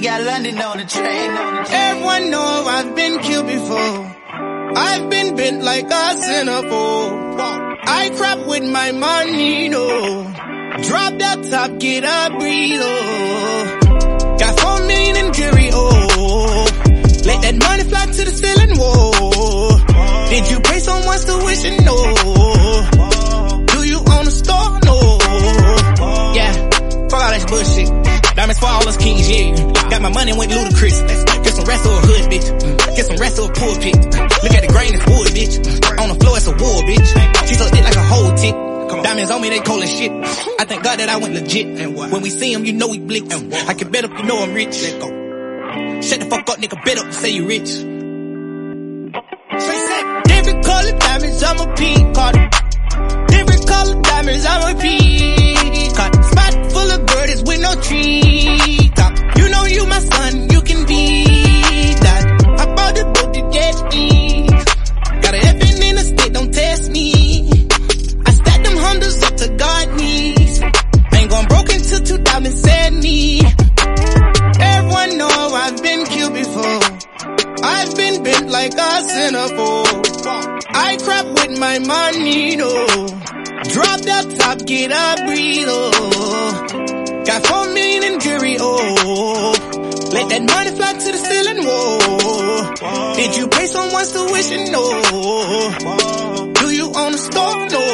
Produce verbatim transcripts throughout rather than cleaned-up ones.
got London on the train. Everyone know I've been killed before. I've been bent like a centerfold. I crap with my money, no. Drop that top, get a breathe, oh. Got four million in jury, oh. Let that money fly to the ceiling, whoa. Did you pay someone's tuition, no. Do you own a store, no. Yeah, fuck all that bullshit. Diamonds for all us kings, yeah. Got my money, went ludicrous. Get some rest of a hood, bitch. Get some rest of a pulpit. Look at the grain, it's wood, bitch. On the floor, it's a war, bitch. She so thick like a whole tick. Diamonds on me, they cold as shit. I thank God that I went legit. When we see him, you know we blitz. I can bet up, you know I'm rich. Let go. Shut the fuck up, nigga, bet up, say you rich. Different color diamonds, I'm a peacock. Different color diamonds, I'm a peacock. Spot full of birdies with no tree top. You know you my son, you can be that. I bought the boat to get me. Got an effing in the stick, don't test me. I stack them hundreds up to God knees. Ain't gone broke until two thousand seventy. Everyone know I've been killed before. I've been bent like a centerfold. I crap with my money, no. Drop that top, get a breathe, oh. Got four million in jury, oh. Let that money fly to the ceiling, whoa. Did you pay someone's tuition, no. Do you own a store, no.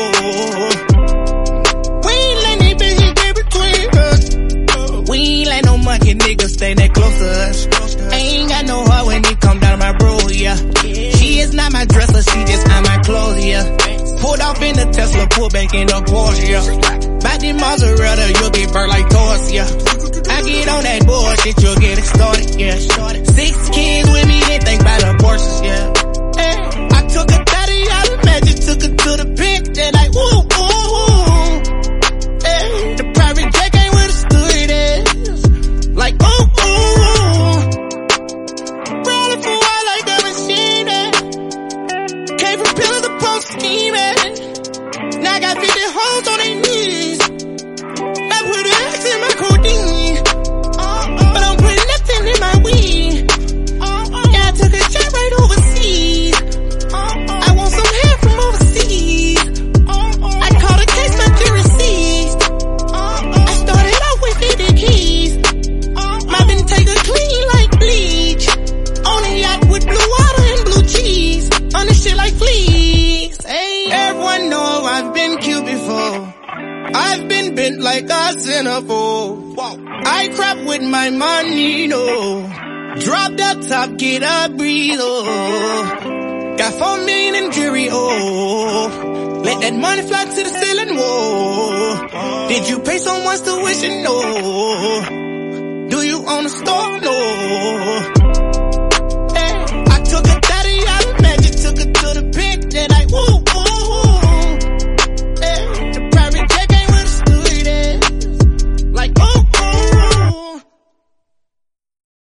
We ain't let these bitches get between us. We ain't let no monkey niggas stay that close to us. I ain't got no heart when it come down to my bro, yeah. She is not my dresser, she just on my clothes, yeah. Pulled off in the Tesla, pulled back in the Porsche, yeah. By the mozzarella, you'll get burnt like toast, yeah. I get on that bullshit, you'll get extorted, yeah. Six kids with me, they think about abortions, yeah. Hey, I took a thirty out of magic, took her to the pit, then like, woo, woo, woo. Hey, the private jet ain't where the stewardess. Like, ooh, ooh, ooh. Rolling for a while like a machine, eh. Came from pillar to post scheming. Now I got fifty hoes on their knees. I put an X in my codeine. But I'm putting nothing in my weed. Yeah, I took a jet right overseas. I want some hair from overseas. I caught a case, my jury seized. I started out with fifty keys. My bin take a clean like bleach. On a yacht with blue water and blue cheese. On this shit like fleas. Hey, everyone know I've been killed before. I've been bent like a centerfold. I crap with my money, no. Drop that top, get a breathe, oh. Got four million in jury, oh. Let that money fly to the ceiling, whoa. Did you pay someone's tuition, no. Do you own a store, no.